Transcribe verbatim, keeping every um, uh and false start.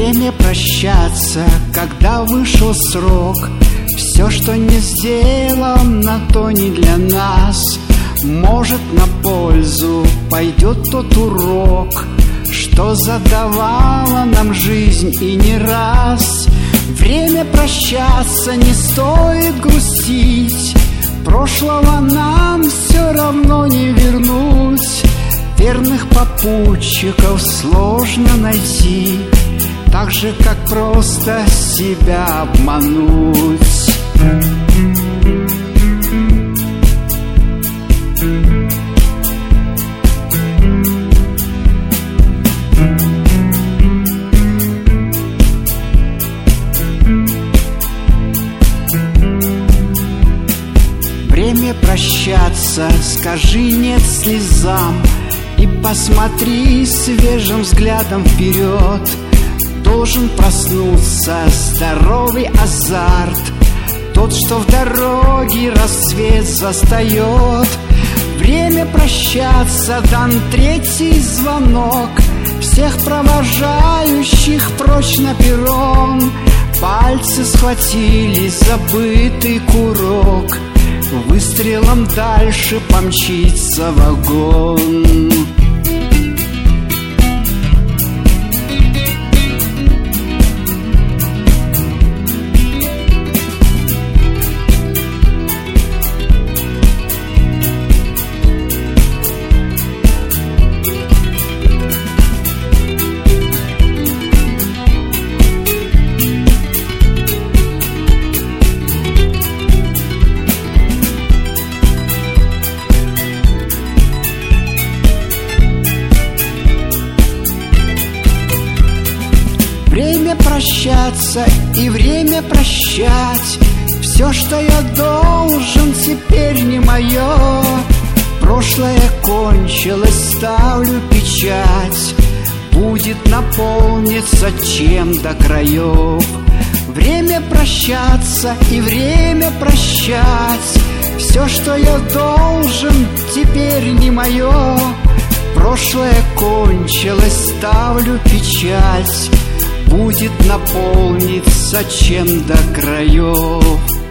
Время прощаться, когда вышел срок. Все, что не сделано, то не для нас. Может, на пользу пойдет тот урок, что задавала нам жизнь и не раз. Время прощаться, не стоит грустить. Прошлого нам все равно не вернуть. Верных попутчиков сложно найти, так же, как просто себя обмануть. Время прощаться, скажи нет слезам и посмотри свежим взглядом вперед. Должен проснуться здоровый азарт, тот, что в дороге рассвет застает. Время прощаться, дан третий звонок. Всех провожающих прочь на перрон. Пальцы схватили забытый курок. Выстрелом дальше помчится вагон. Время прощаться и время прощать. Все, что я должен, теперь не мое. Прошлое кончилось, ставлю печать. Будет наполниться чем до краев. Время прощаться и время прощать. Все, что я должен, теперь не мое. Прошлое кончилось, ставлю печать. Будет наполниться чем до краев.